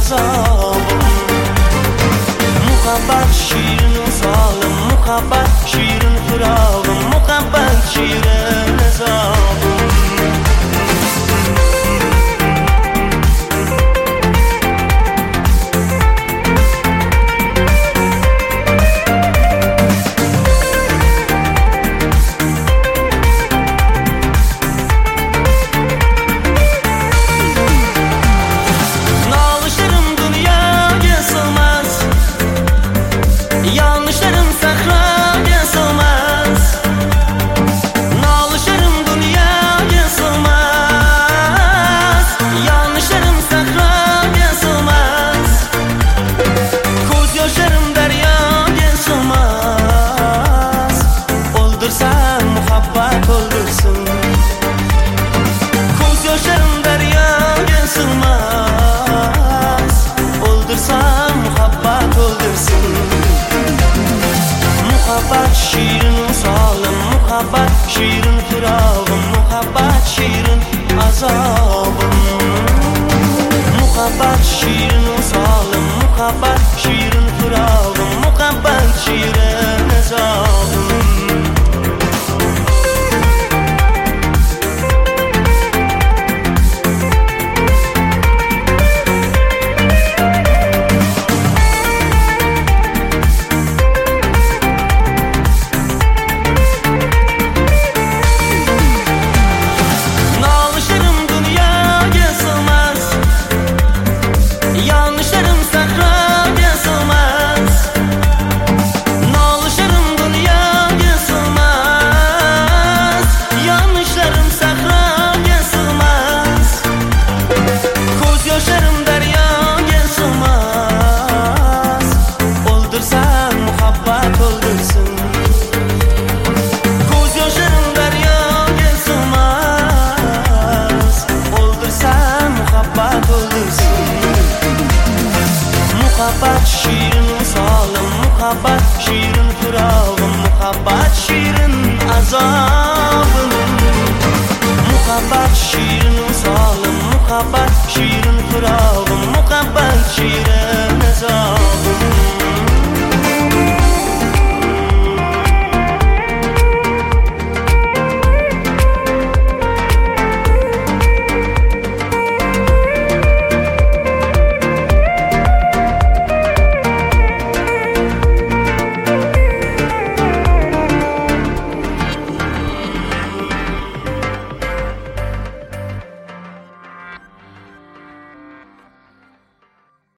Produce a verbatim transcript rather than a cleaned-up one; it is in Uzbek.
azabım. Muhabbet şirin zalim, muhabbet şirin firağım, muhabbet şirin azabım. Yanlışlarım sahraya sığmaz, nalışlarım dünyaya sığmaz. Yanlışlarım sahraya sığmaz, koz yaşlarım deryaya sığmaz. Öldürsen muhabbet öldürsün, koz yaşlarım deryaya sığmaz. Öldürsen muhabbet öldürsün. Muhabbet şirin zalim, muhabbet şirin firağım, muhabbet şirin azabım. Muhabbet şirin zalim, muhabbet şirin firağım, muhabbet şirin azabım. Muhabbet şirin zalim, muhabbet şirin firağım, muhabbet şirin azabım. Muhabbet şirin zalim, muhabbet şirin firağım, muhabbet şirin azabım.